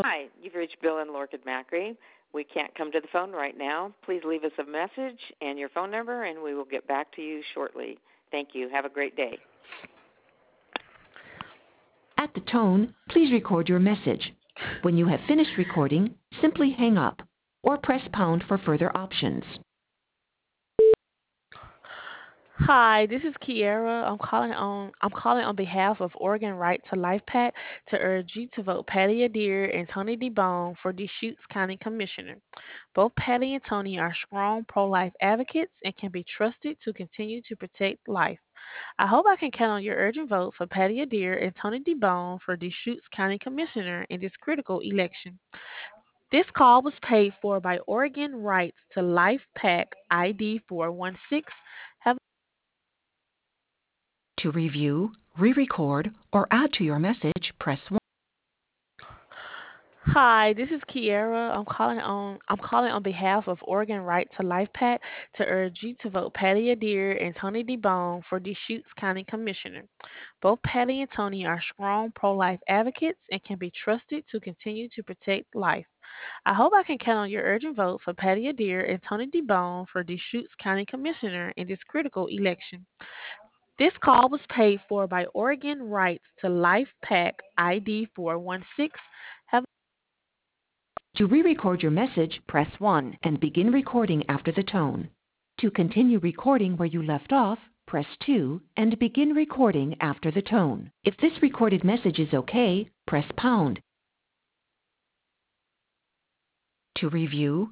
Hi, you've reached Bill and Lorcan Macri. We can't come to the phone right now. Please leave us a message and your phone number, and we will get back to you shortly. Thank you. Have a great day. At the tone, please record your message. When you have finished recording, simply hang up or press pound for further options. Hi, this is Kiera. I'm calling on behalf of Oregon Right to Life PAC to urge you to vote Patty Adair and Tony DeBone for Deschutes County Commissioner. Both Patty and Tony are strong pro-life advocates and can be trusted to continue to protect life. I hope I can count on your urgent vote for Patty Adair and Tony DeBone for Deschutes County Commissioner in this critical election. This call was paid for by Oregon Rights to Life PAC ID 416. Have To review, re-record, or add to your message, press 1. Hi, this is Kiera. I'm calling on behalf of Oregon Right to Life PAC to urge you to vote Patty Adair and Tony DeBone for Deschutes County Commissioner. Both Patty and Tony are strong pro-life advocates and can be trusted to continue to protect life. I hope I can count on your urgent vote for Patty Adair and Tony DeBone for Deschutes County Commissioner in this critical election. This call was paid for by Oregon Rights to Life PAC ID 416. Have To re-record your message, press 1 and begin recording after the tone. To continue recording where you left off, press 2 and begin recording after the tone. If this recorded message is okay, press pound. To review,